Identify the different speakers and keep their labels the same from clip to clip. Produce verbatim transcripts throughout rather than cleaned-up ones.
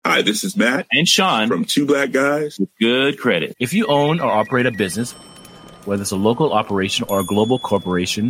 Speaker 1: Hi, this is Matt
Speaker 2: and Sean
Speaker 1: from Two Black Guys
Speaker 2: with Good Credit. If you own or operate a business, whether it's a local operation or a global corporation,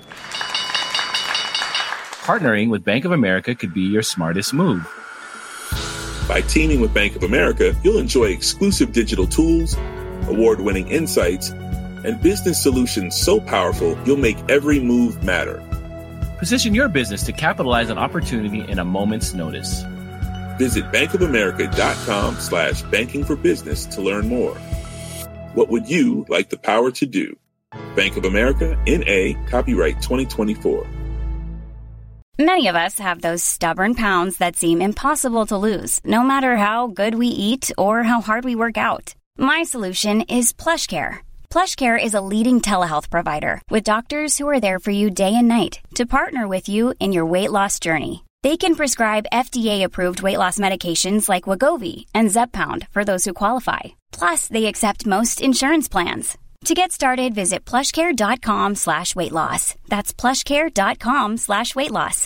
Speaker 2: partnering with Bank of America could be your smartest move.
Speaker 1: By teaming with Bank of America, you'll enjoy exclusive digital tools, award-winning insights, and business solutions so powerful you'll make every move matter.
Speaker 2: Position your business to capitalize on opportunity in a moment's notice.
Speaker 1: Visit bankofamerica.com slash banking for business to learn more. What would you like the power to do? Bank of America, N A, copyright twenty twenty-four.
Speaker 3: Many of us have those stubborn pounds that seem impossible to lose, no matter how good we eat or how hard we work out. My solution is PlushCare. PlushCare is a leading telehealth provider with doctors who are there for you day and night to partner with you in your weight loss journey. They can prescribe F D A-approved weight loss medications like Wegovy and Zepbound for those who qualify. Plus, they accept most insurance plans. To get started, visit plushcare.com slash weight loss. That's plushcare.com slash weight loss.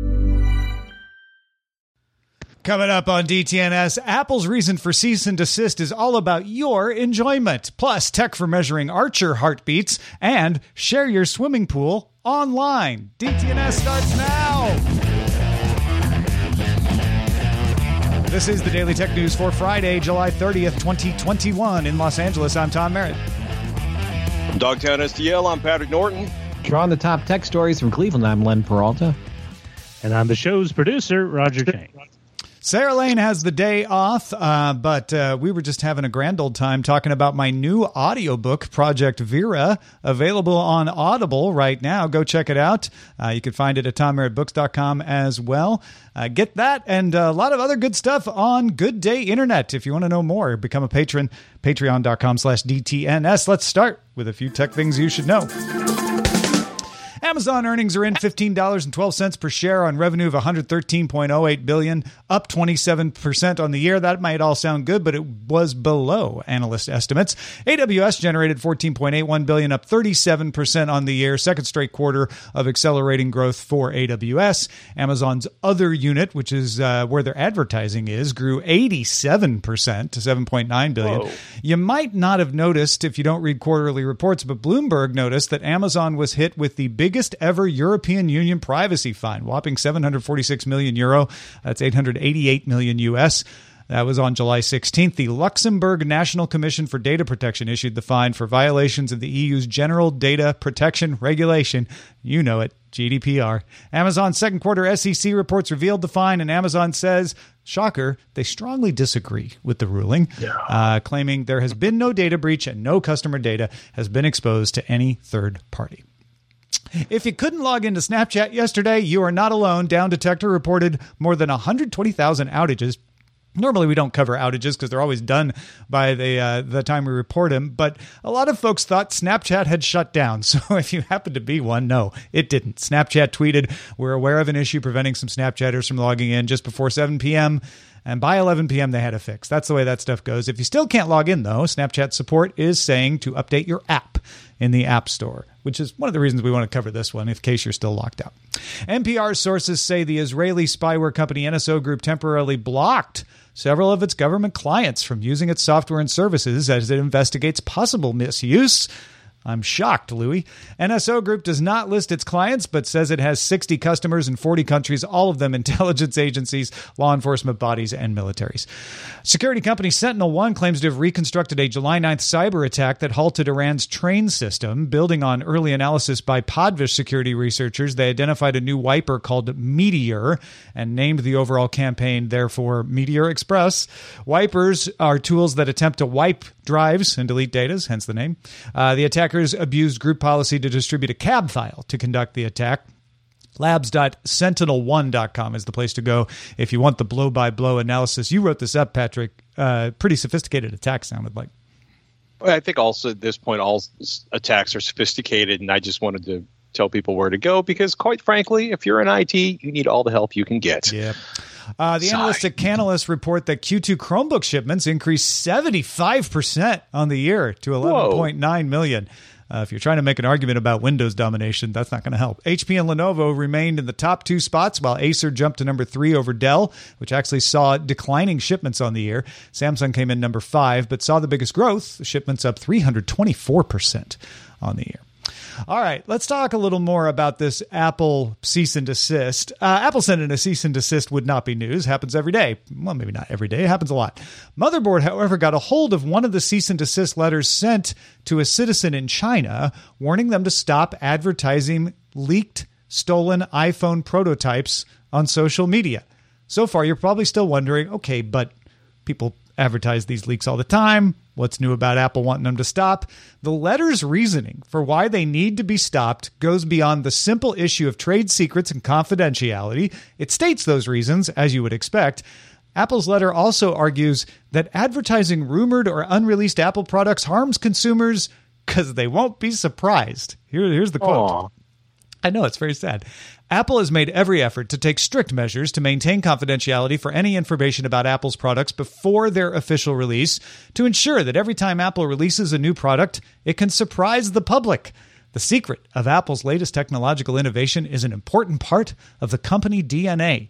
Speaker 4: Coming up on D T N S, Apple's reason for cease and desist is all about your enjoyment. Plus, tech for measuring archer heartbeats and share your swimming pool online. D T N S starts now. This is the Daily Tech News for Friday, July thirtieth, twenty twenty-one. In Los Angeles, I'm Tom Merritt.
Speaker 5: From Dogtown S T L, I'm Patrick Norton.
Speaker 6: Drawing the top tech stories from Cleveland, I'm Len Peralta.
Speaker 7: And I'm the show's producer, Roger Chang.
Speaker 4: Sarah Lane has the day off, uh, but uh, we were just having a grand old time talking about my new audiobook, Project Vera, available on Audible right now. Go check it out. Uh, you can find it at tom merritt books dot com as well. Uh, get that and a lot of other good stuff on Good Day Internet. If you want to know more, become a patron, patreon.com slash DTNS. Let's start with a few tech things you should know. Amazon earnings are in fifteen dollars and twelve cents per share on revenue of one hundred thirteen point oh eight billion dollars, up twenty-seven percent on the year. That might all sound good, but it was below analyst estimates. A W S generated fourteen point eight one billion dollars, up thirty-seven percent on the year, second straight quarter of accelerating growth for A W S. Amazon's other unit, which is uh, where their advertising is, grew eighty-seven percent to seven point nine billion dollars. Whoa. You might not have noticed if you don't read quarterly reports, but Bloomberg noticed that Amazon was hit with the biggest ever European Union privacy fine, whopping seven hundred forty-six million euro. That's eight hundred eighty-eight million U S. That was on July sixteenth. The Luxembourg National Commission for Data Protection issued the fine for violations of the E U's General Data Protection Regulation. You know it, G D P R. Amazon's second quarter S E C reports revealed the fine, and Amazon says, shocker, they strongly disagree with the ruling, yeah. uh, claiming there has been no data breach and no customer data has been exposed to any third party. If you couldn't log into Snapchat yesterday, you are not alone. Down Detector reported more than one hundred twenty thousand outages. Normally, we don't cover outages because they're always done by the uh, the time we report them. But a lot of folks thought Snapchat had shut down. So if you happen to be one, no, it didn't. Snapchat tweeted, we're aware of an issue preventing some Snapchatters from logging in just before seven p.m., and by eleven p.m., they had a fix. That's the way that stuff goes. If you still can't log in, though, Snapchat support is saying to update your app in the App Store, which is one of the reasons we want to cover this one, in case you're still locked out. N P R sources say the Israeli spyware company N S O Group temporarily blocked several of its government clients from using its software and services as it investigates possible misuse. I'm shocked, Louis. N S O Group does not list its clients, but says it has sixty customers in forty countries, all of them intelligence agencies, law enforcement bodies, and militaries. Security company Sentinel One claims to have reconstructed a July ninth cyber attack that halted Iran's train system. Building on early analysis by Podvish security researchers, they identified a new wiper called Meteor and named the overall campaign, therefore, Meteor Express. Wipers are tools that attempt to wipe drives and delete data, hence the name. Uh, the attackers abused group policy to distribute a cab file to conduct the attack. labs dot sentinel one dot com is the place to go if you want the blow-by-blow analysis. You wrote this up, Patrick. Uh, pretty sophisticated attack, sounded like.
Speaker 5: I think also at this point, all attacks are sophisticated, and I just wanted to tell people where to go because, quite frankly, if you're in I T, you need all the help you can get.
Speaker 4: Yeah. Uh, the
Speaker 5: Sigh.
Speaker 4: analysts at Canalys report that Q two Chromebook shipments increased seventy-five percent on the year to eleven point nine million. Uh, if you're trying to make an argument about Windows domination, that's not going to help. H P and Lenovo remained in the top two spots, while Acer jumped to number three over Dell, which actually saw declining shipments on the year. Samsung came in number five, but saw the biggest growth, shipments up three hundred twenty-four percent on the year. All right, let's talk a little more about this Apple cease and desist. Uh, Apple sending a cease and desist would not be news. Happens every day. Well, maybe not every day. It happens a lot. Motherboard, however, got a hold of one of the cease and desist letters sent to a citizen in China, warning them to stop advertising leaked, stolen iPhone prototypes on social media. So far, you're probably still wondering, okay, but people advertise these leaks all the time. What's new about Apple wanting them to stop? The letter's reasoning for why they need to be stopped goes beyond the simple issue of trade secrets and confidentiality. It states those reasons, as you would expect. Apple's letter also argues that advertising rumored or unreleased Apple products harms consumers because they won't be surprised. Here, here's the quote. Aww. I know, it's very sad. Apple has made every effort to take strict measures to maintain confidentiality for any information about Apple's products before their official release to ensure that every time Apple releases a new product, it can surprise the public. The secret of Apple's latest technological innovation is an important part of the company D N A.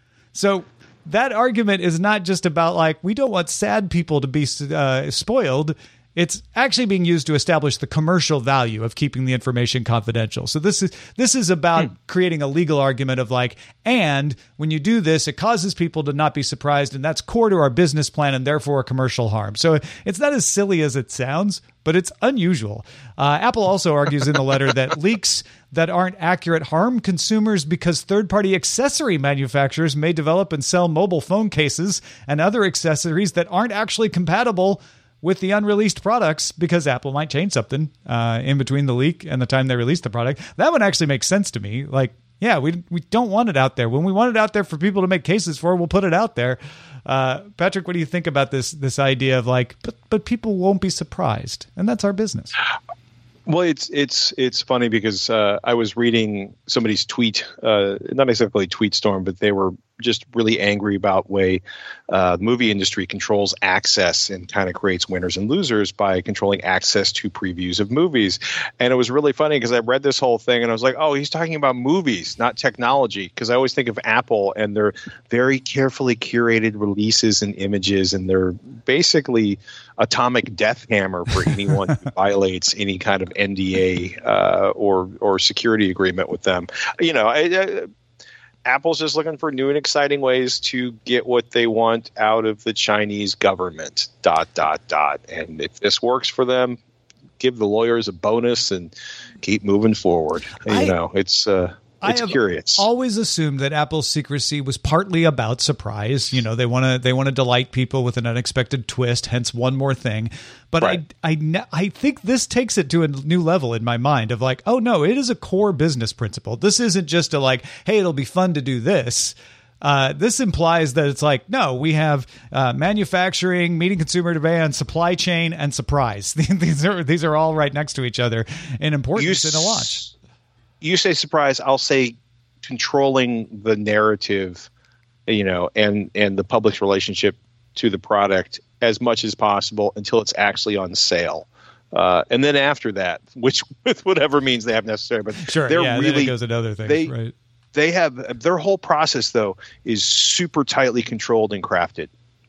Speaker 4: So that argument is not just about like, we don't want sad people to be uh, spoiled. It's actually being used to establish the commercial value of keeping the information confidential. So this is this is about hmm. creating a legal argument of like, and when you do this, it causes people to not be surprised, and that's core to our business plan and therefore a commercial harm. So it's not as silly as it sounds, but it's unusual. Uh, Apple also argues in the letter that leaks that aren't accurate harm consumers because third-party accessory manufacturers may develop and sell mobile phone cases and other accessories that aren't actually compatible with the unreleased products because Apple might change something uh, in between the leak and the time they release the product. That one actually makes sense to me. Like, yeah, we we don't want it out there. When we want it out there for people to make cases for, we'll put it out there. Uh, Patrick, what do you think about this this idea of like, but but people won't be surprised, and that's our business?
Speaker 5: Well, it's it's it's funny because uh, I was reading somebody's tweet, uh, not exactly tweet storm, but they were just really angry about way uh, the movie industry controls access and kind of creates winners and losers by controlling access to previews of movies. And it was really funny because I read this whole thing and I was like, oh, he's talking about movies, not technology. Because I always think of Apple and their very carefully curated releases and images, and they're basically atomic death hammer for anyone who violates any kind of N D A uh, or or security agreement with them. You know, I, I, Apple's just looking for new and exciting ways to get what they want out of the Chinese government, dot, dot, dot. And if this works for them, give the lawyers a bonus and keep moving forward. You I, know, it's uh, it's
Speaker 4: I have
Speaker 5: curious.
Speaker 4: Always assumed that Apple's secrecy was partly about surprise. You know, they want to they want to delight people with an unexpected twist, hence one more thing. But right. I, I, I think this takes it to a new level in my mind of like, oh, no, it is a core business principle. This isn't just a like, hey, it'll be fun to do this. Uh, this implies that it's like, no, we have uh, manufacturing, meeting consumer demand, supply chain, and surprise. these are these are all right next to each other in importance in a launch.
Speaker 5: You say surprise, I'll say controlling the narrative, you know, and, and the public's relationship to the product as much as possible until it's actually on sale. Uh, and then after that, which with whatever means they have necessary, but
Speaker 4: sure,
Speaker 5: they're
Speaker 4: yeah,
Speaker 5: really
Speaker 4: then it goes into other things,
Speaker 5: they,
Speaker 4: right?
Speaker 5: They have their whole process though is super tightly controlled and crafted.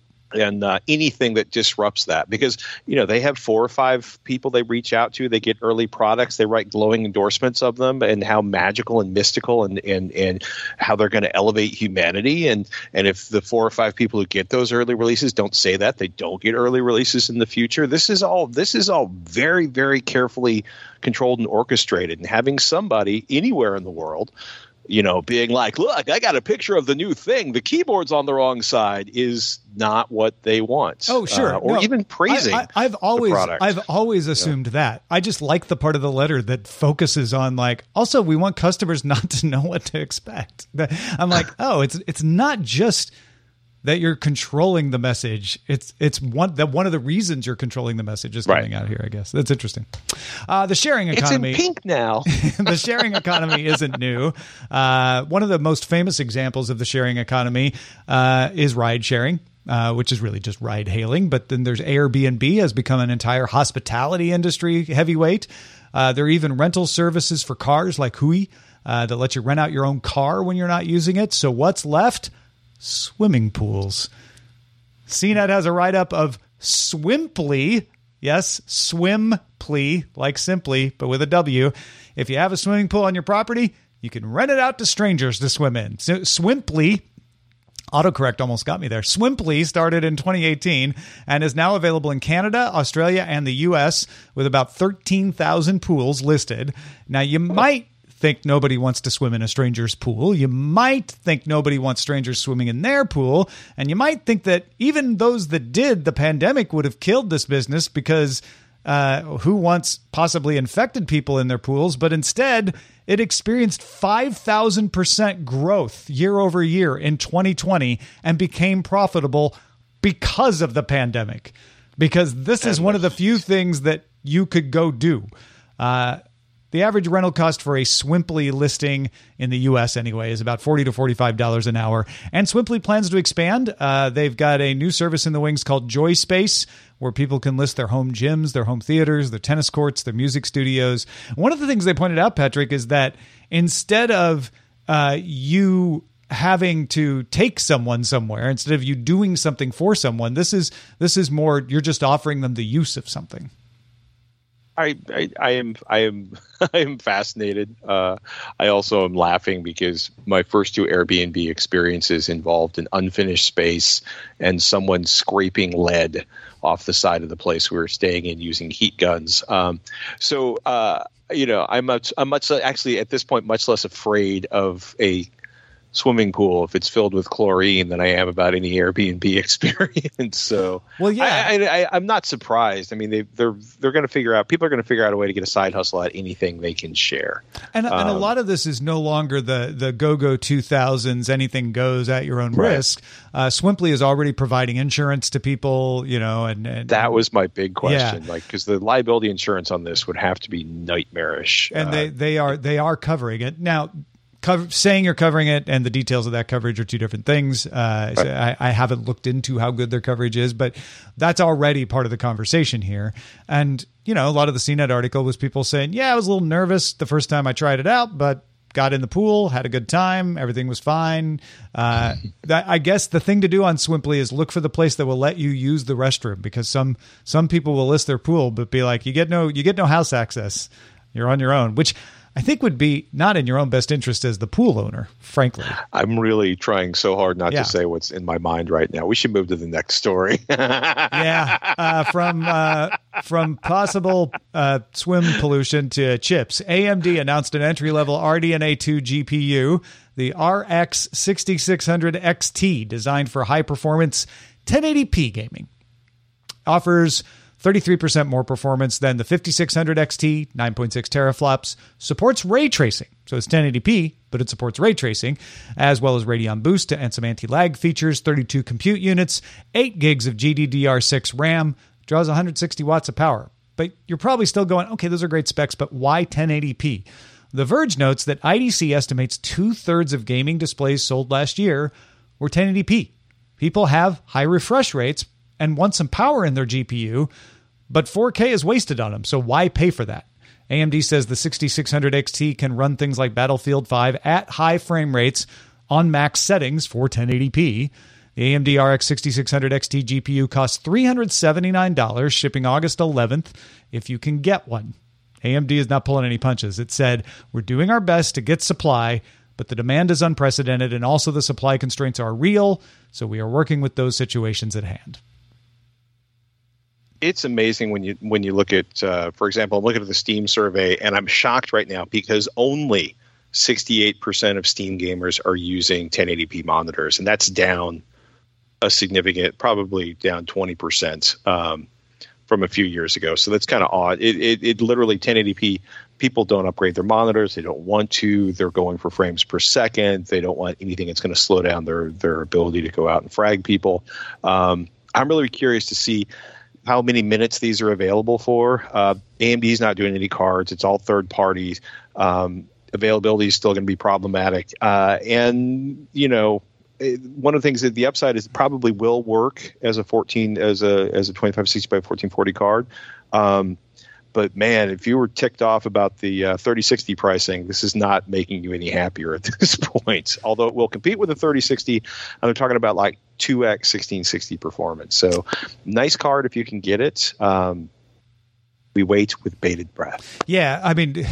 Speaker 5: And uh, anything that disrupts that, because, you know, they have four or five people they reach out to. They get early products. They write glowing endorsements of them and how magical and mystical and, and, and how they're going to elevate humanity. And, and if the four or five people who get those early releases don't say that, they don't get early releases in the future. This is all this is all very, very carefully controlled and orchestrated. And having somebody anywhere in the world, you know, being like, look, I got a picture of the new thing. The keyboard's on the wrong side is not what they want.
Speaker 4: Oh, sure.
Speaker 5: Uh, or
Speaker 4: no,
Speaker 5: even praising
Speaker 4: I, I, I've always,
Speaker 5: the product.
Speaker 4: I've always assumed yeah. that. I just like the part of the letter that focuses on like, also we want customers not to know what to expect. I'm like, oh, it's it's not just that you're controlling the message. It's it's one that one of the reasons you're controlling the message is coming right. out here, I guess. That's interesting. Uh, the sharing economy.
Speaker 5: It's in pink now.
Speaker 4: The sharing economy isn't new. Uh, one of the most famous examples of the sharing economy uh, is ride sharing. uh, which is really just ride hailing. But then there's Airbnb has become an entire hospitality industry heavyweight. Uh, there are even rental services for cars like Hui uh, that let you rent out your own car when you're not using it. So what's left? Swimming pools. C net has a write-up of Swimply. Yes, Swimply, like simply, but with a W. If you have a swimming pool on your property, you can rent it out to strangers to swim in. So Swimply, autocorrect almost got me there. Swimply started in twenty eighteen and is now available in Canada, Australia, and the U S with about thirteen thousand pools listed. Now, you might think nobody wants to swim in a stranger's pool. You might think nobody wants strangers swimming in their pool. And you might think that even those that did, the pandemic would have killed this business because uh, who wants possibly infected people in their pools? But instead, it experienced five thousand percent growth year over year in twenty twenty and became profitable because of the pandemic. Because this is one of the few things that you could go do. Uh, The average rental cost for a Swimply listing in the U S anyway is about forty to forty-five dollars an hour. And Swimply plans to expand. Uh, they've got a new service in the wings called Joy Space, where people can list their home gyms, their home theaters, their tennis courts, their music studios. One of the things they pointed out, Patrick, is that instead of uh, you having to take someone somewhere, instead of you doing something for someone, this is this is more you're just offering them the use of something.
Speaker 5: I, I, I am I am I am fascinated. Uh, I also am laughing because my first two Airbnb experiences involved an unfinished space and someone scraping lead off the side of the place we were staying in using heat guns. Um, so uh, you know, I'm much I'm much actually at this point much less afraid of a swimming pool if it's filled with chlorine than I am about any Airbnb experience. So, well, yeah, I, I, I, I'm not surprised. I mean, they, they're they're going to figure out. People are going to figure out a way to get a side hustle out of anything they can share.
Speaker 4: And, um, and a lot of this is no longer the the go-go two thousands. Anything goes at your own right. risk. Uh, Swimply is already providing insurance to people. You know, and, and
Speaker 5: that was my big question. Yeah. Like, because the liability insurance on this would have to be nightmarish.
Speaker 4: And
Speaker 5: uh,
Speaker 4: they they are they are covering it now. Cover, saying you're covering it and the details of that coverage are two different things. Uh, so I, I haven't looked into how good their coverage is, but that's already part of the conversation here. And, you know, a lot of the C net article was people saying, yeah, I was a little nervous the first time I tried it out, but got in the pool, had a good time. Everything was fine. Uh, that, I guess the thing to do on Swimply is look for the place that will let you use the restroom, because some, some people will list their pool, but be like, you get no, you get no house access. You're on your own, which I think would be not in your own best interest as the pool owner, frankly.
Speaker 5: I'm really trying so hard not yeah. to say what's in my mind right now. We should move to the next story.
Speaker 4: yeah, uh, from uh, from possible uh, swim pollution to chips. A M D announced an entry-level R D N A two G P U, the R X sixty-six hundred X T, designed for high-performance ten eighty p gaming. Offers thirty-three percent more performance than the fifty-six hundred X T, nine point six teraflops, supports ray tracing. So it's ten eighty p, but it supports ray tracing, as well as Radeon Boost and some anti-lag features, thirty-two compute units, eight gigs of G D D R six RAM, draws one hundred sixty watts of power. But you're probably still going, okay, those are great specs, but why ten eighty p? The Verge notes that I D C estimates two-thirds of gaming displays sold last year were ten eighty p. People have high refresh rates and want some power in their G P U, but four K is wasted on them, so why pay for that? A M D says the sixty-six hundred X T can run things like Battlefield five at high frame rates on max settings for ten eighty p. The A M D R X sixty-six hundred X T G P U costs three hundred seventy-nine dollars, shipping August eleventh, if you can get one. A M D is not pulling any punches. It said, we're doing our best to get supply, but the demand is unprecedented, and also the supply constraints are real, so we are working with those situations at hand.
Speaker 5: It's amazing when you when you look at, uh, for example, I'm looking at the Steam survey, and I'm shocked right now because only sixty-eight percent of Steam gamers are using ten eighty p monitors, and that's down a significant, probably down twenty percent um, from a few years ago. So that's kind of odd. It, it, it literally ten eighty p. People don't upgrade their monitors. They don't want to. They're going for frames per second. They don't want anything that's going to slow down their their ability to go out and frag people. Um, I'm really curious to see how many minutes these are available for. Uh, A M D is not doing any cards. It's all third parties. Um, availability is still going to be problematic. Uh, and, you know, one of the things that the upside is probably will work as a fourteen as a as a twenty-five sixty by fourteen forty card. Um, but man, if you were ticked off about the uh, thirty sixty pricing, this is not making you any happier at this point. Although it will compete with the thirty sixty, I'm talking about like two X sixteen sixty performance. So nice card if you can get it. Um, we wait with bated breath.
Speaker 4: Yeah, I mean,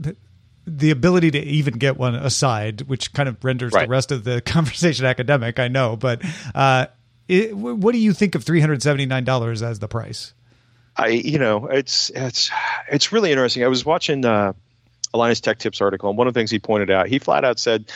Speaker 4: the ability to even get one aside, which kind of renders right. the rest of the conversation academic, I know. But uh, it, what do you think of three hundred seventy-nine dollars as the price?
Speaker 5: I, you know, it's it's it's really interesting. I was watching uh, a Linus Tech Tips article, and one of the things he pointed out, he flat out said,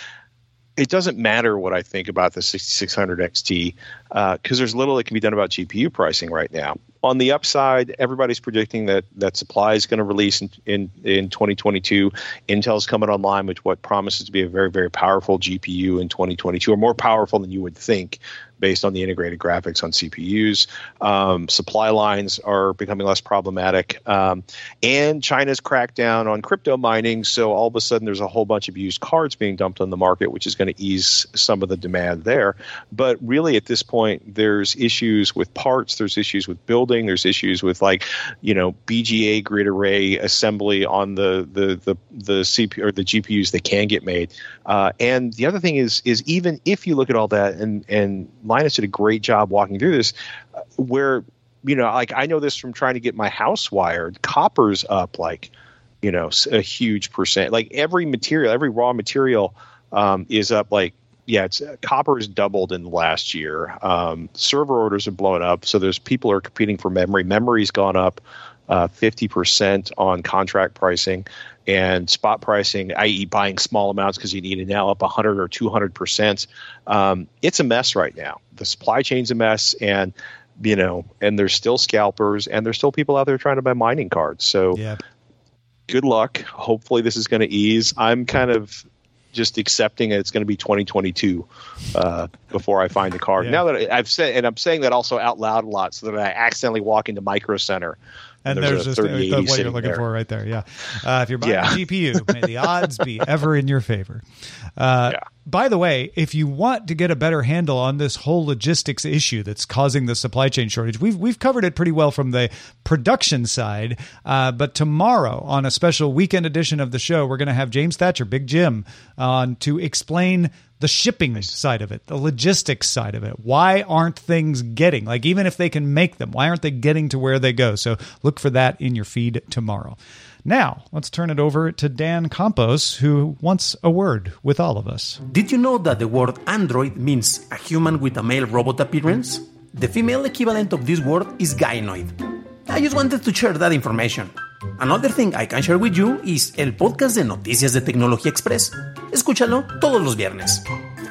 Speaker 5: it doesn't matter what I think about the sixty-six hundred X T because uh, there's little that can be done about G P U pricing right now. On the upside, everybody's predicting that that supply is going to release in, in, in twenty twenty-two. Intel's coming online with what promises to be a very, very powerful G P U in twenty twenty-two, or more powerful than you would think based on the integrated graphics on C P Us. Um, supply lines are becoming less problematic. Um, and China's cracked down on crypto mining, so all of a sudden there's a whole bunch of used cards being dumped on the market, which is going to ease some of the demand there. But really at this point, there's issues with parts, there's issues with building, there's issues with like, you know, B G A grid array assembly on the the the, the C P U or the G P Us that can get made. Uh, and the other thing is, is even if you look at all that, and and Linus did a great job walking through this, uh, where, you know, like I know this from trying to get my house wired, copper's up like, you know, a huge percent. Like every material, every raw material um, is up like, yeah, it's uh, copper has doubled in the last year. Um, server orders are blowing up. So there's people are competing for memory. Memory's gone up uh, fifty percent on contract pricing, and spot pricing, that is buying small amounts because you need it now, up one hundred or two hundred percent. Um, it's a mess right now. The supply chain's a mess, and, you know, and there's still scalpers, and there's still people out there trying to buy mining cards. So yeah. Good luck. Hopefully this is going to ease. I'm kind of just accepting it's going to be twenty twenty-two uh, before I find a card. Yeah. Now that I've said, and I'm saying that also out loud a lot, so that I accidentally walk into Micro Center.
Speaker 4: And, and there's, there's just uh, what you're looking there. for right there. Yeah. Uh, if you're buying yeah. a G P U, may the odds be ever in your favor. Uh, yeah. By the way, if you want to get a better handle on this whole logistics issue that's causing the supply chain shortage, we've we've covered it pretty well from the production side. Uh, but tomorrow on a special weekend edition of the show, we're going to have James Thatcher, Big Jim, on to explain the shipping side of it, the logistics side of it. Why aren't things getting, like even if they can make them, why aren't they getting to where they go? So look for that in your feed tomorrow. Now, let's turn it over to Dan Campos, who wants a word with all of us.
Speaker 8: Did you know that the word android means a human with a male robot appearance? The female equivalent of this word is gynoid. I just wanted to share that information. Another thing I can share with you is el podcast de Noticias de Tecnología Express. Escúchalo todos los viernes.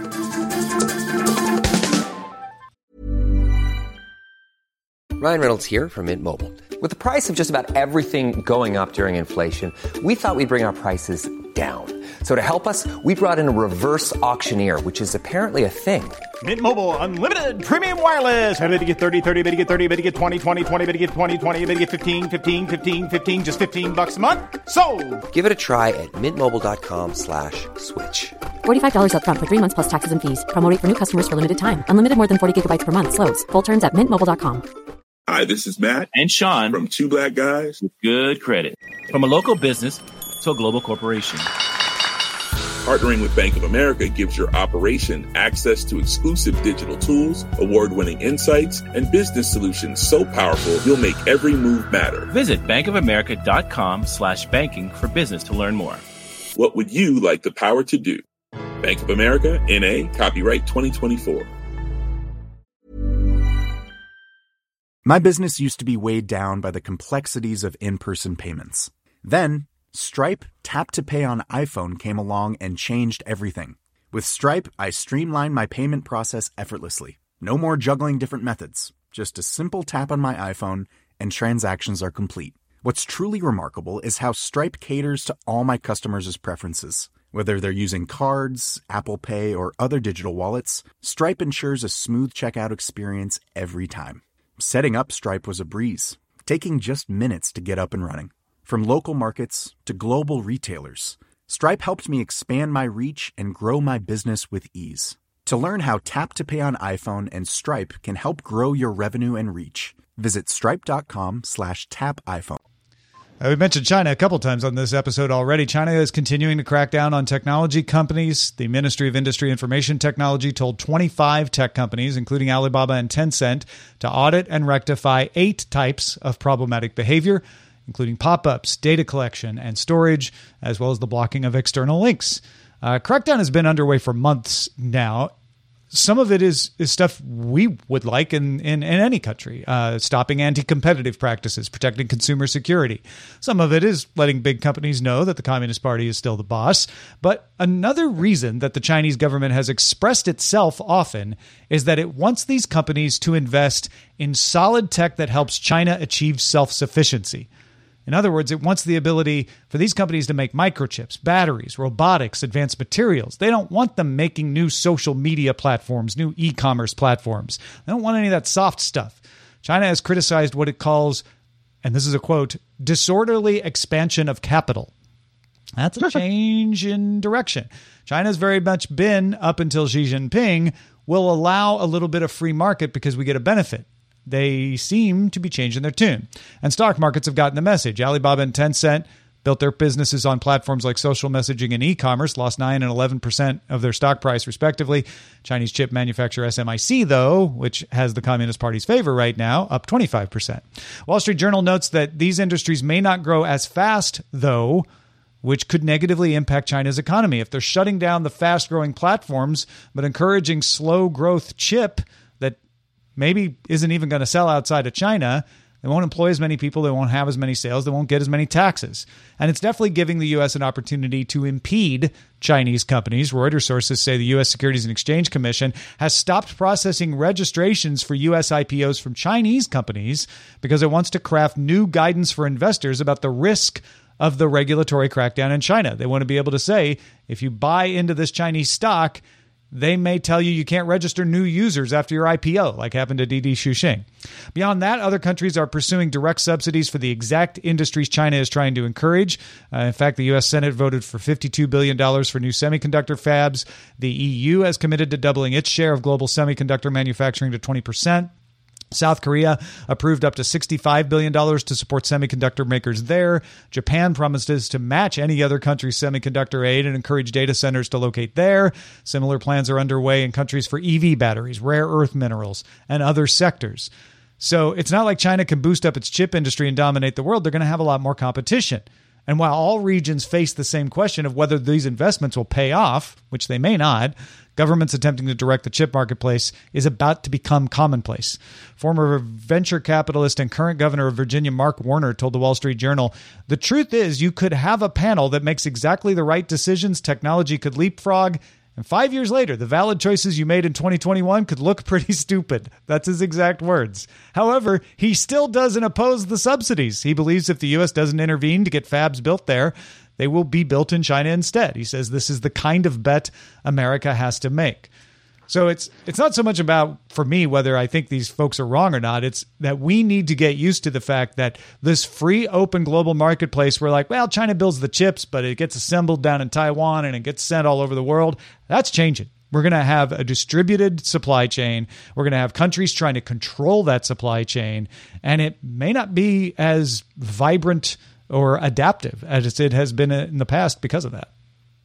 Speaker 9: Ryan Reynolds here from Mint Mobile. With the price of just about everything going up during inflation, we thought we'd bring our prices down. So to help us, we brought in a reverse auctioneer, which is apparently a thing.
Speaker 10: Mint Mobile Unlimited Premium Wireless. How to get thirty, thirty, how to get thirty, how to get twenty, twenty, twenty, how to get twenty, twenty, how to get fifteen, fifteen, fifteen, fifteen, just fifteen bucks a month? Sold!
Speaker 9: Give it a try at mintmobile.com slash switch.
Speaker 11: forty-five dollars up front for three months plus taxes and fees. Promo rate for new customers for limited time. Unlimited more than forty gigabytes per month. Slows full terms at mint mobile dot com.
Speaker 1: Hi, this is Matt
Speaker 2: and Sean
Speaker 1: from Two Black Guys
Speaker 2: with Good Credit. From a local business to a global corporation,
Speaker 1: partnering with Bank of America gives your operation access to exclusive digital tools, award-winning insights, and business solutions so powerful you'll make every move matter.
Speaker 2: Visit bankofamerica.com slash banking for business to learn more.
Speaker 1: What would you like the power to do? Bank of America, N A, copyright twenty twenty-four.
Speaker 12: My business used to be weighed down by the complexities of in-person payments. Then, Stripe Tap to Pay on iPhone came along and changed everything. With Stripe, I streamlined my payment process effortlessly. No more juggling different methods. Just a simple tap on my iPhone and transactions are complete. What's truly remarkable is how Stripe caters to all my customers' preferences. Whether they're using cards, Apple Pay, or other digital wallets, Stripe ensures a smooth checkout experience every time. Setting up Stripe was a breeze, taking just minutes to get up and running. From local markets to global retailers, Stripe helped me expand my reach and grow my business with ease. To learn how Tap to Pay on iPhone and Stripe can help grow your revenue and reach, visit stripe.com slash tap iPhone.
Speaker 4: Uh, we mentioned China a couple times on this episode already. China is continuing to crack down on technology companies. The Ministry of Industry Information Technology told twenty-five tech companies, including Alibaba and Tencent, to audit and rectify eight types of problematic behavior, including pop-ups, data collection, and storage, as well as the blocking of external links. Uh, crackdown has been underway for months now. Some of it is, is stuff we would like in, in, in any country, uh, stopping anti-competitive practices, protecting consumer security. Some of it is letting big companies know that the Communist Party is still the boss. But another reason that the Chinese government has expressed itself often is that it wants these companies to invest in solid tech that helps China achieve self-sufficiency. In other words, it wants the ability for these companies to make microchips, batteries, robotics, advanced materials. They don't want them making new social media platforms, new e-commerce platforms. They don't want any of that soft stuff. China has criticized what it calls, and this is a quote, disorderly expansion of capital. That's a change in direction. China's very much been, up until Xi Jinping, will allow a little bit of free market because we get a benefit. They seem to be changing their tune. And stock markets have gotten the message. Alibaba and Tencent built their businesses on platforms like social messaging and e-commerce, lost nine and eleven percent of their stock price, respectively. Chinese chip manufacturer S M I C, though, which has the Communist Party's favor right now, up twenty-five percent. Wall Street Journal notes that these industries may not grow as fast, though, which could negatively impact China's economy. If they're shutting down the fast-growing platforms but encouraging slow-growth chip that maybe isn't even going to sell outside of China, they won't employ as many people, they won't have as many sales, they won't get as many taxes. And it's definitely giving the U S an opportunity to impede Chinese companies. Reuters sources say the U S Securities and Exchange Commission has stopped processing registrations for U S I P Os from Chinese companies because it wants to craft new guidance for investors about the risk of the regulatory crackdown in China. They want to be able to say, if you buy into this Chinese stock, they may tell you you can't register new users after your I P O, like happened to Didi Chuxing. Beyond that, other countries are pursuing direct subsidies for the exact industries China is trying to encourage. Uh, in fact, the U S Senate voted for fifty-two billion dollars for new semiconductor fabs. The E U has committed to doubling its share of global semiconductor manufacturing to twenty percent. South Korea approved up to sixty-five billion dollars to support semiconductor makers there. Japan promises to match any other country's semiconductor aid and encourage data centers to locate there. Similar plans are underway in countries for E V batteries, rare earth minerals, and other sectors. So it's not like China can boost up its chip industry and dominate the world. They're going to have a lot more competition. And while all regions face the same question of whether these investments will pay off, which they may not, governments attempting to direct the chip marketplace is about to become commonplace. Former venture capitalist and current governor of Virginia, Mark Warner, told the Wall Street Journal, "The truth is you could have a panel that makes exactly the right decisions, technology could leapfrog, and five years later, the valid choices you made in twenty twenty-one could look pretty stupid." That's his exact words. However, he still doesn't oppose the subsidies. He believes if the U S doesn't intervene to get fabs built there, they will be built in China instead. He says this is the kind of bet America has to make. So it's it's not so much about, for me, whether I think these folks are wrong or not. It's that we need to get used to the fact that this free, open global marketplace, we're like, well, China builds the chips, but it gets assembled down in Taiwan and it gets sent all over the world. That's changing. We're going to have a distributed supply chain. We're going to have countries trying to control that supply chain. And it may not be as vibrant or adaptive as it has been in the past because of that.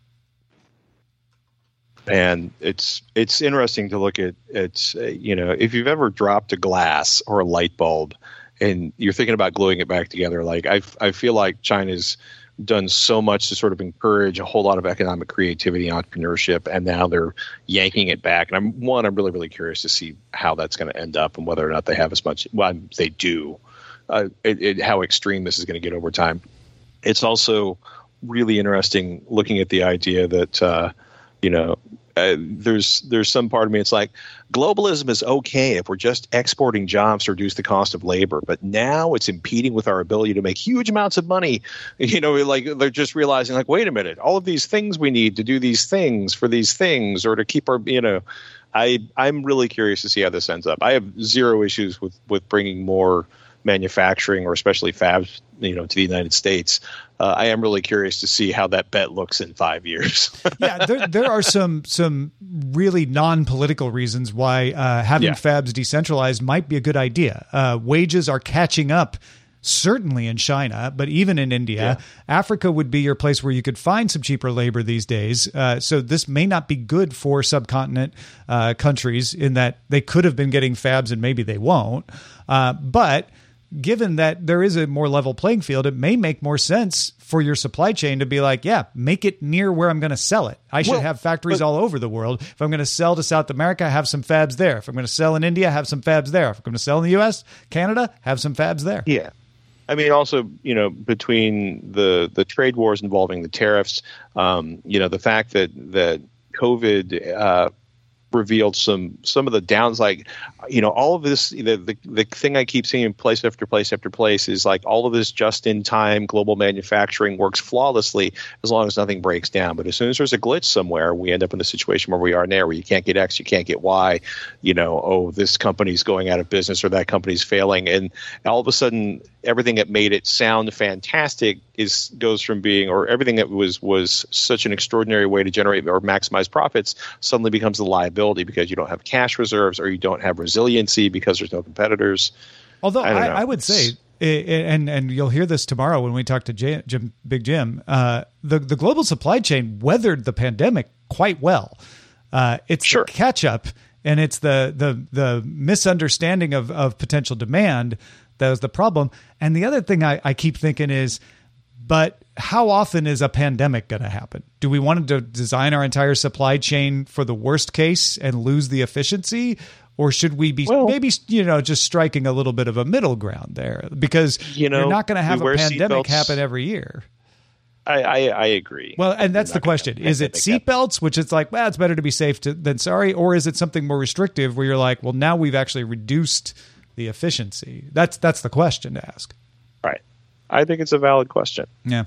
Speaker 5: And it's it's interesting to look at, it's, uh, you know, if you've ever dropped a glass or a light bulb and you're thinking about gluing it back together, like I I feel like China's done so much to sort of encourage a whole lot of economic creativity and entrepreneurship, and now they're yanking it back. And I'm one, I'm really, really curious to see how that's going to end up and whether or not they have as much, well, they do, uh, it, it, how extreme this is going to get over time. It's also really interesting looking at the idea that, uh, you know, uh, there's there's some part of me, it's like globalism is okay if we're just exporting jobs to reduce the cost of labor, but now it's impeding with our ability to make huge amounts of money. You know, like they're just realizing, like, wait a minute, all of these things we need to do these things for these things or to keep our, you know, I I'm really curious to see how this ends up. I have zero issues with with bringing more manufacturing, or especially fabs, you know, to the United States. Uh, I am really curious to see how that bet looks in five years.
Speaker 4: yeah, there, there are some some really non-political reasons why uh, having
Speaker 5: Yeah.
Speaker 4: fabs decentralized might be a good idea. Uh, wages are catching up, certainly in China, but even in India.
Speaker 5: Yeah.
Speaker 4: Africa would be your place where you could find some cheaper labor these days. Uh, so this may not be good for subcontinent uh, countries in that they could have been getting fabs and maybe they won't. Uh, but given that there is a more level playing field, it may make more sense for your supply chain to be like, yeah, make it near where I'm going to sell it. I should
Speaker 5: Well,
Speaker 4: have factories
Speaker 5: but-
Speaker 4: all over the world. If I'm going to sell to South America, have some fabs there. If I'm going to sell in India, have some fabs there. If I'm going to sell in the U S, Canada, have some fabs there.
Speaker 5: Yeah. I mean, also, you know, between the, the trade wars involving the tariffs, um, you know, the fact that that COVID uh, revealed some some of the downside, you know, all of this, the, the the thing I keep seeing in place after place after place is like all of this just in time global manufacturing works flawlessly as long as nothing breaks down. But as soon as there's a glitch somewhere, we end up in the situation where we are now, where you can't get X, you can't get Y, you know, oh, this company's going out of business or that company's failing. And all of a sudden, everything that made it sound fantastic is goes from being, or everything that was was such an extraordinary way to generate or maximize profits suddenly becomes a liability because you don't have cash reserves or you don't have resiliency because there's no competitors.
Speaker 4: Although
Speaker 5: I,
Speaker 4: I,
Speaker 5: don't know.
Speaker 4: I would say, eh, eh, and and you'll hear this tomorrow when we talk to Jim, Jim Big Jim, uh, the the global supply chain weathered the pandemic quite well. Uh, it's
Speaker 5: Sure.
Speaker 4: the catch up, and it's the the the misunderstanding of of potential demand that was the problem. And the other thing I, I keep thinking is, but how often is a pandemic going to happen? Do we want to design our entire supply chain for the worst case and lose the efficiency? Or should we be
Speaker 5: Well-
Speaker 4: maybe, you know, just striking a little bit of a middle ground there? Because
Speaker 5: You know,
Speaker 4: you're not going to have
Speaker 5: we
Speaker 4: a
Speaker 5: wear
Speaker 4: pandemic
Speaker 5: seatbelts.
Speaker 4: happen every year.
Speaker 5: I, I, I agree.
Speaker 4: Well, and that's
Speaker 5: You're
Speaker 4: the
Speaker 5: not gonna
Speaker 4: question.
Speaker 5: have
Speaker 4: Is it
Speaker 5: pandemic
Speaker 4: seatbelts, which it's like, well, it's better to be safe to, than sorry? Or is it something more restrictive where you're like, well, now we've actually reduced the efficiency? That's that's the question to ask.
Speaker 5: Right. I think it's a valid question.
Speaker 4: Yeah.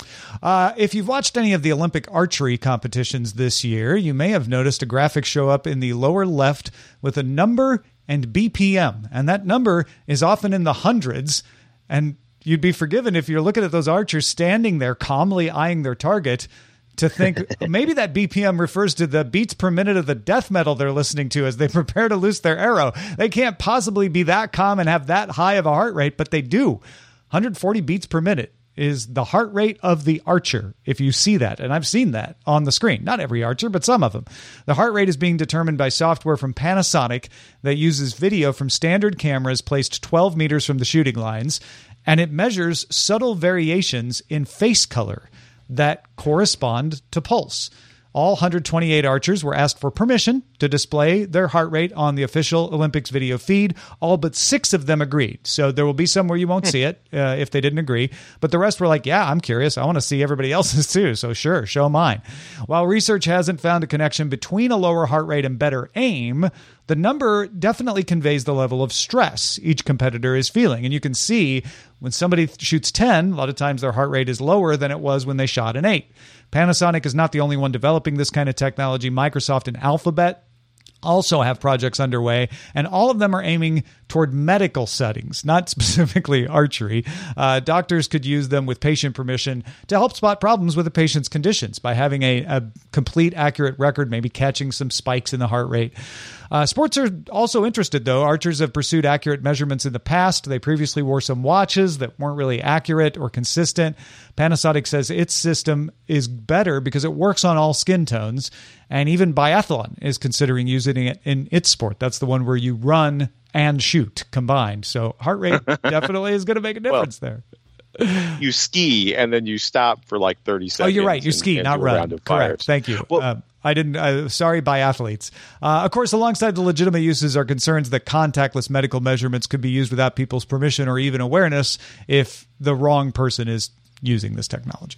Speaker 4: Uh, if you've watched any of the Olympic archery competitions this year, you may have noticed a graphic show up in the lower left with a number and B P M. And that number is often in the hundreds. And you'd be forgiven if you're looking at those archers standing there calmly eyeing their target to think maybe that B P M refers to the beats per minute of the death metal they're listening to as they prepare to loose their arrow. They can't possibly be that calm and have that high of a heart rate, but they do. one hundred forty beats per minute is the heart rate of the archer, if you see that. And I've seen that on the screen. Not every archer, but some of them. The heart rate is being determined by software from Panasonic that uses video from standard cameras placed twelve meters from the shooting lines, and it measures subtle variations in face color that correspond to pulse. All one hundred twenty-eight archers were asked for permission to display their heart rate on the official Olympics video feed. All but six of them agreed. So there will be some where you won't see it uh, if they didn't agree. But the rest were like, yeah, I'm curious. I want to see everybody else's too. So sure, show mine. While research hasn't found a connection between a lower heart rate and better aim, the number definitely conveys the level of stress each competitor is feeling. And you can see when somebody shoots ten, a lot of times their heart rate is lower than it was when they shot an eight. Panasonic is not the only one developing this kind of technology. Microsoft and Alphabet also have projects underway, and all of them are aiming toward medical settings, not specifically archery. Uh, doctors could use them with patient permission to help spot problems with a patient's conditions by having a, a complete, accurate record, maybe catching some spikes in the heart rate. Uh, sports are also interested, though. Archers have pursued accurate measurements in the past. They previously wore some watches that weren't really accurate or consistent. Panasonic says its system is better because it works on all skin tones, and even biathlon is considering using it in its sport. That's the one where you run and shoot combined. So heart rate definitely is going to make a difference well, there.
Speaker 5: You ski and then you stop for like thirty seconds.
Speaker 4: Oh, you're right. You ski,
Speaker 5: and,
Speaker 4: not
Speaker 5: and
Speaker 4: run. Correct. Thank you. Well, um, I didn't. Uh, sorry, biathletes. Uh, of course, alongside the legitimate uses are concerns that contactless medical measurements could be used without people's permission or even awareness if the wrong person is using this technology.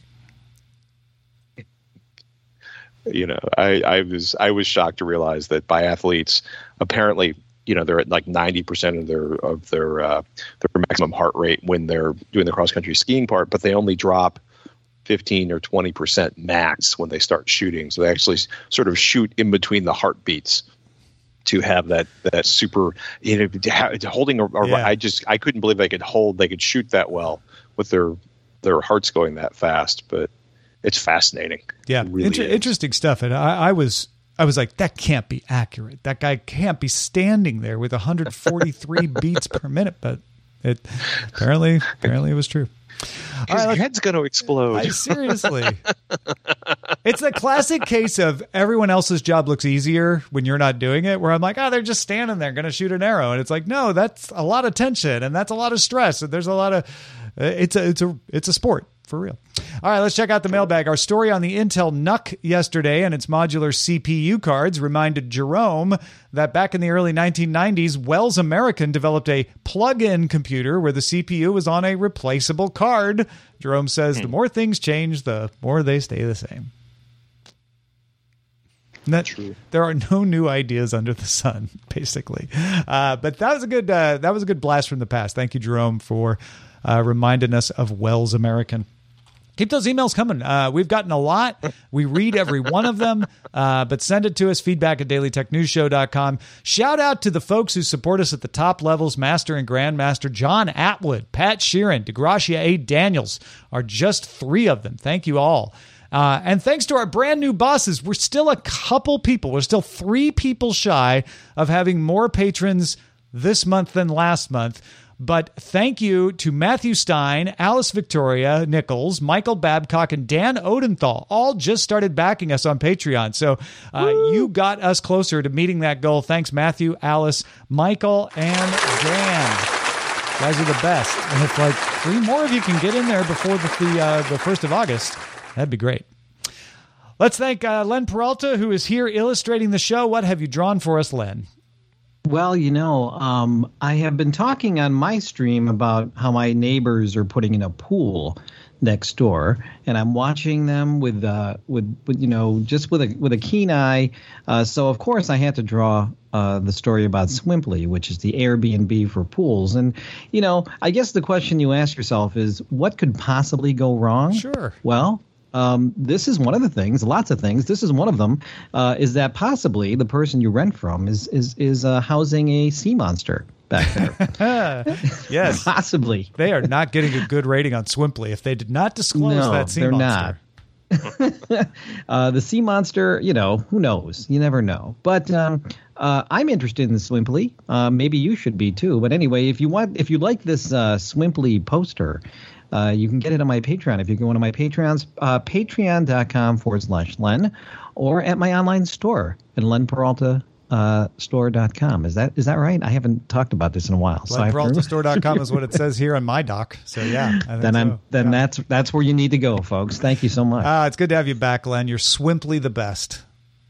Speaker 5: You know, I, I was I was shocked to realize that biathletes apparently, you know, they're at like ninety percent of their of their uh, their maximum heart rate when they're doing the cross country skiing part, but they only drop fifteen or twenty percent max when they start shooting. So they actually sort of shoot in between the heartbeats. to have that that super, you know, holding a, a
Speaker 4: Yeah.
Speaker 5: I just I couldn't believe they could hold, they could shoot that well with their their hearts going that fast. But it's fascinating.
Speaker 4: Yeah,
Speaker 5: It really
Speaker 4: Inter-
Speaker 5: is.
Speaker 4: interesting stuff. And I, I was I was like, that can't be accurate. That guy can't be standing there with one hundred forty-three beats per minute. But it apparently apparently it was true.
Speaker 5: His
Speaker 4: All right,
Speaker 5: head's going to explode.
Speaker 4: I, seriously. It's a classic case of everyone else's job looks easier when you're not doing it, where I'm like, oh, they're just standing there going to shoot an arrow. And it's like, no, that's a lot of tension and that's a lot of stress. And there's a lot of, uh, it's a, it's a, it's a sport for real. All right, let's check out the mailbag. Our story on the Intel N U C yesterday and its modular C P U cards reminded Jerome that back in the early nineteen nineties, Wells American developed a plug-in computer where the C P U was on a replaceable card. Jerome says the more things change, the more they stay the same. That, True. There are no new ideas under the sun, basically. Uh, but that was a good uh, that was a good blast from the past. Thank you, Jerome, for uh, reminding us of Wells American. Keep those emails coming. Uh, we've gotten a lot. We read every one of them, uh, but send it to us, feedback at daily tech news show dot com. Shout out to the folks who support us at the top levels, Master and Grandmaster. John Atwood, Pat Sheeran, DeGracia A. Daniels are just three of them. Thank you all. Uh, and thanks to our brand new bosses, we're still a couple people. We're still three people shy of having more patrons this month than last month. But thank you to Matthew Stein, Alice Victoria Nichols, Michael Babcock, and Dan Odenthal. All just started backing us on Patreon. So uh, you got us closer to meeting that goal. Thanks, Matthew, Alice, Michael, and Dan. You guys are the best. And if like three more of you can get in there before the the, uh, the first of August, that'd be great. Let's thank uh, Len Peralta, who is here illustrating the show. What have you drawn for us, Len?
Speaker 6: Well, you know, um, I have been talking on my stream about how my neighbors are putting in a pool next door, and I'm watching them with, uh, with, with you know, just with a with a keen eye. Uh, so, of course, I had to draw uh, the story about Swimply, which is the Airbnb for pools. And, you know, I guess the question you ask yourself is, what could possibly go wrong?
Speaker 4: Sure.
Speaker 6: Well, Um, this is one of the things, lots of things. This is one of them, uh, is that possibly the person you rent from is is is uh, housing a sea monster back there.
Speaker 4: Yes.
Speaker 6: Possibly.
Speaker 4: They are not getting a good rating on Swimply if they did not disclose
Speaker 6: no,
Speaker 4: that sea
Speaker 6: they're
Speaker 4: monster.
Speaker 6: not. uh, the sea monster, you know, who knows? You never know. But um, uh, I'm interested in Swimply. Uh, maybe you should be too. But anyway, if you want, if you like this uh, Swimply poster, Uh, you can get it on my Patreon. If you go to my Patreons, uh, patreon.com forward slash Len, or at my online store at len peralta store dot com. Is that is that right? I haven't talked about this in a while.
Speaker 4: len peralta store dot com is what it says here on my doc. So yeah, I think
Speaker 6: then I'm
Speaker 4: so.
Speaker 6: then
Speaker 4: yeah.
Speaker 6: that's that's where you need to go, folks. Thank you so much.
Speaker 4: Ah, it's good to have you back, Len. You're Swimply the best.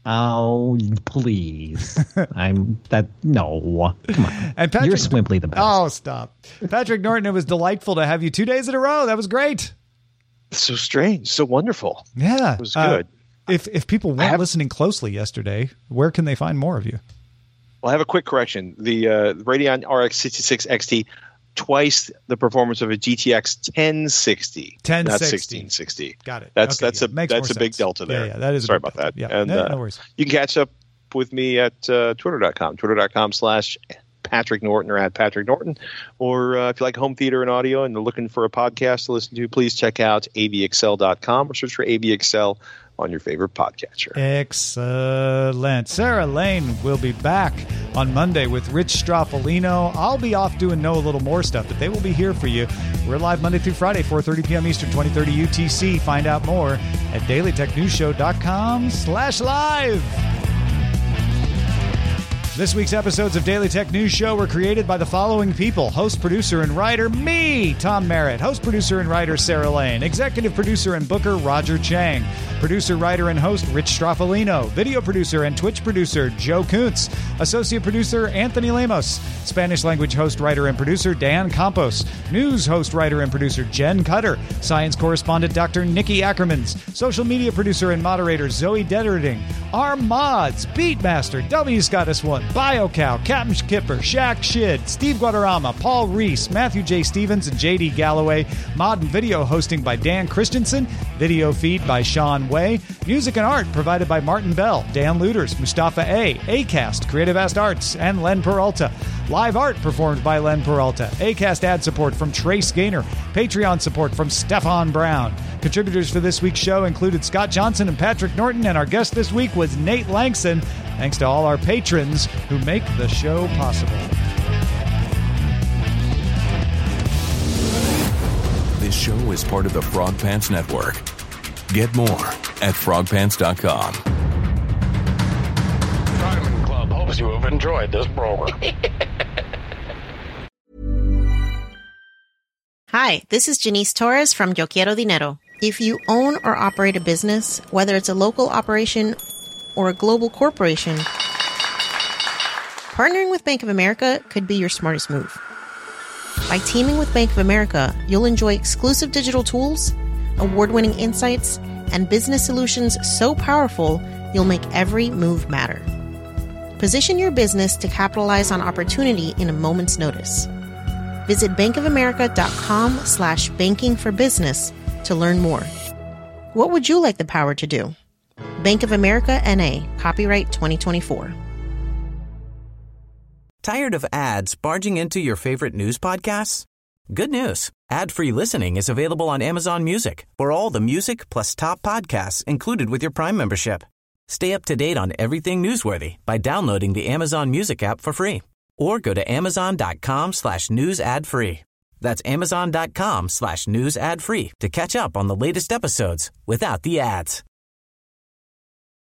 Speaker 6: Oh, please. I'm that. No. Come on.
Speaker 4: And Patrick,
Speaker 6: You're Swimply the best.
Speaker 4: Oh, stop. Patrick Norton, it was delightful to have you two days in a row. That was great.
Speaker 5: So strange. So wonderful.
Speaker 4: Yeah.
Speaker 5: It was good.
Speaker 4: Uh, if, if people weren't
Speaker 5: have,
Speaker 4: listening closely yesterday, where can they find more of you?
Speaker 5: Well, I have a quick correction. The uh, Radeon R X sixty-six X T, twice the performance of a G T X ten sixty,
Speaker 4: ten sixty.
Speaker 5: not sixteen sixty.
Speaker 4: Got it.
Speaker 5: That's
Speaker 4: okay,
Speaker 5: that's
Speaker 4: yeah.
Speaker 5: a
Speaker 4: Makes
Speaker 5: that's a
Speaker 4: more
Speaker 5: big
Speaker 4: sense.
Speaker 5: delta there.
Speaker 4: Yeah, yeah, that is.
Speaker 5: Sorry
Speaker 4: a big
Speaker 5: about
Speaker 4: delta.
Speaker 5: that.
Speaker 4: Yeah,
Speaker 5: and
Speaker 4: no,
Speaker 5: uh,
Speaker 4: no worries.
Speaker 5: You can catch up with me at uh, twitter dot com, twitter dot com slash Patrick Norton or at Patrick Norton. Or uh, if you like home theater and audio and you're looking for a podcast to listen to, please check out A V X L dot com or search for A V X L on your favorite podcatcher.
Speaker 4: Excellent. Sarah Lane will be back on Monday with Rich Stroffolino. I'll be off doing Know a Little More stuff, but they will be here for you. We're live Monday through Friday, four thirty p.m. Eastern, twenty thirty U T C. Find out more at daily tech news show dot com slash live. This week's episodes of Daily Tech News Show were created by the following people. Host, producer, and writer, me, Tom Merritt. Host, producer, and writer, Sarah Lane. Executive producer and booker, Roger Chang. Producer, writer, and host, Rich Stroffolino. Video producer and Twitch producer, Joe Kuntz. Associate producer, Anthony Lemos. Spanish language host, writer, and producer, Dan Campos. News host, writer, and producer, Jen Cutter. Science correspondent, Doctor Nikki Ackermans. Social media producer and moderator, Zoe Detterding. Our mods, Beatmaster, W. Scott S one. BioCow, Captain Kipper, Shaq Shid, Steve Guadarrama, Paul Reese, Matthew J. Stevens, and J D Galloway. Mod and video hosting by Dan Christensen. Video feed by Sean Way. Music and art provided by Martin Bell, Dan Luders, Mustafa A., Acast, Creative Ast Arts, and Len Peralta. Live art performed by Len Peralta. Acast ad support from Trace Gaynor. Patreon support from Stefan Brown. Contributors for this week's show included Scott Johnson and Patrick Norton, and our guest this week was Nate Langson. Thanks to all our patrons who make the show possible.
Speaker 13: This show is part of the Frog Pants Network. Get more at frog pants dot com.
Speaker 14: Diamond Club hopes you have enjoyed this program.
Speaker 15: Hi, this is Janice Torres from Yo Quiero Dinero. If you own or operate a business, whether it's a local operation or a global corporation, partnering with Bank of America could be your smartest move. By teaming with Bank of America, you'll enjoy exclusive digital tools, award-winning insights, and business solutions so powerful you'll make every move matter. Position your business to capitalize on opportunity in a moment's notice. Visit bankofamerica.com slash banking for business to learn more. What would you like the power to do? Bank of America N A, copyright twenty twenty-four.
Speaker 16: Tired of ads barging into your favorite news podcasts? Good news. Ad-free listening is available on Amazon Music for all the music plus top podcasts included with your Prime membership. Stay up to date on everything newsworthy by downloading the Amazon Music app for free or go to amazon.com slash news ad free. That's amazon.com slash news ad free to catch up on the latest episodes without the ads.